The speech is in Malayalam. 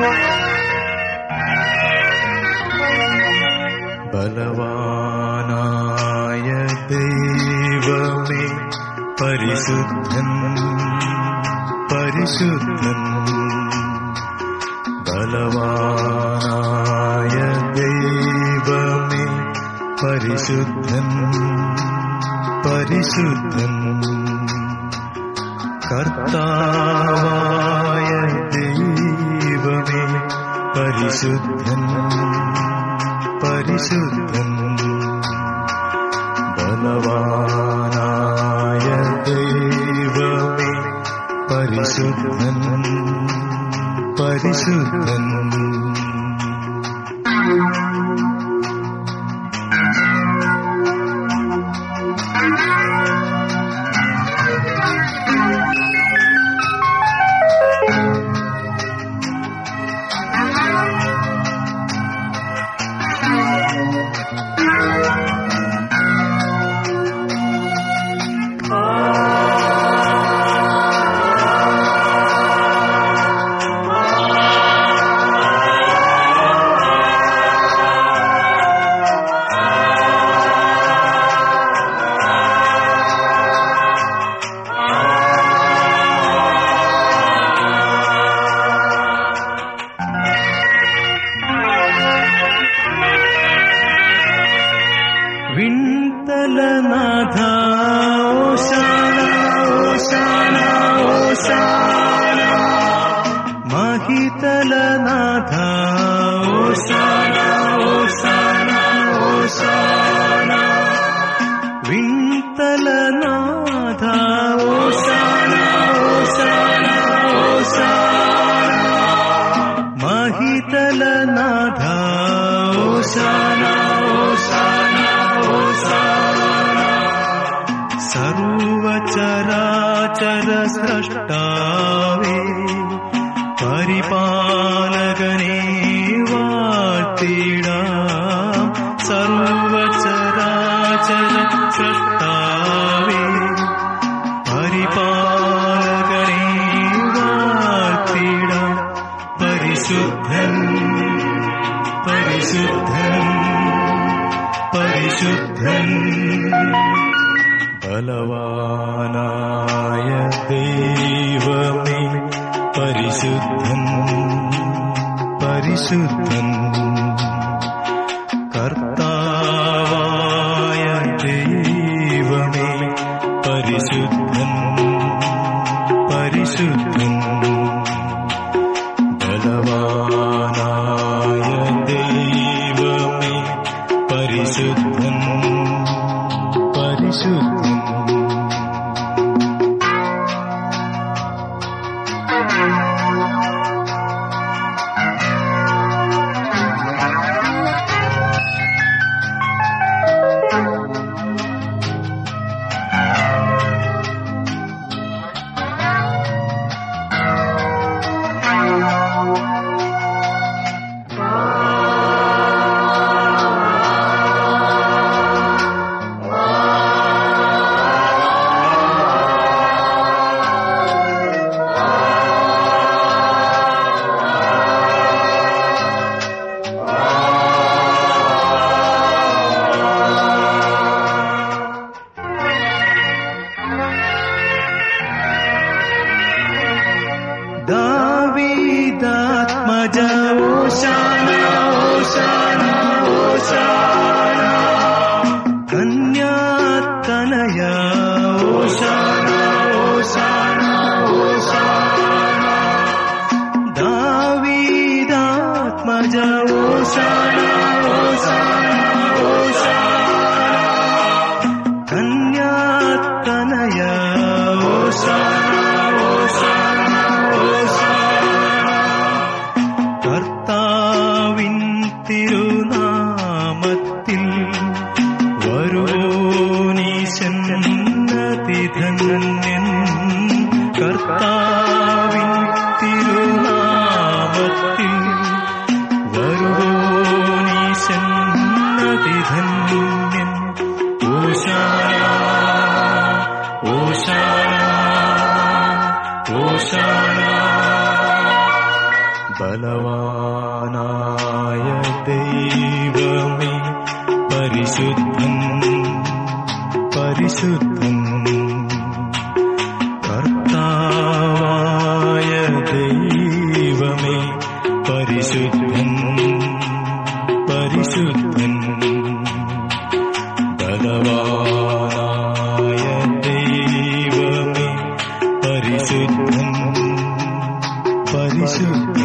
ബലവാനായ ദൈവമേ പരിശുദ്ധൻ പരിശുദ്ധൻ. ബലവാനായ ദൈവമേ പരിശുദ്ധൻ പരിശുദ്ധൻ. കർത്താവായ ദൈവമേ പരിശുദ്ധൻ പരിശുദ്ധൻ. ബലവാനായ ദൈവമേ പരിശുദ്ധൻ പരിശുദ്ധൻ. വിൺതലനാഥ ഓശാന ഓശാന ഓശാന. മഹിതലനാഥ ഓശാന ഓശാന ഓശാന. വിൺതലനാഥ ഓശാന ഓശാന ഓശാന. മഹിതലനാഥ ഓശാന ഓശാന ഓശാന. സർവചരാചര സ്രഷ്ടാവേ പരിപാലകനേ വാഴ്ത്തിടാം. സർവചരാചര സ്രഷ്ടാവേ പരിപാലകനേ വാഴ്ത്തിടാം. പരിശുദ്ധൻ പരിശുദ്ധൻ പരിശുദ്ധൻ. ബലവാനായ ദൈവമേ പരിശുദ്ധൻ പരിശുദ്ധൻ. കർത്താവായ ദൈവമേ പരിശുദ്ധൻ പരിശുദ്ധൻ. ബലവാനായ ദൈവമേ പരിശുദ്ധൻ പരിശുദ്ധൻ. ദാവീദാത്മജ ഓശാന ഓശാന ഓശാന. കന്യാതനയ ഓശാന ഓശാന ഓശാന. ദാവീദാത്മജ ഓശാന ഓശാന ഓശാന. കന്യാതനയ ഓശാന ഓശാന ഓശാന. കർത്താവായ ബലവാനായ ദൈവമേ പരിശുദ്ധൻ പരിശുദ്ധൻ കർത്താവായ ദൈവമേ പരിശുദ്ധൻ പരിശുദ്ധൻ ബലവാനായ ദൈവമേ പരിശുദ്ധൻ പരിശുദ്ധൻ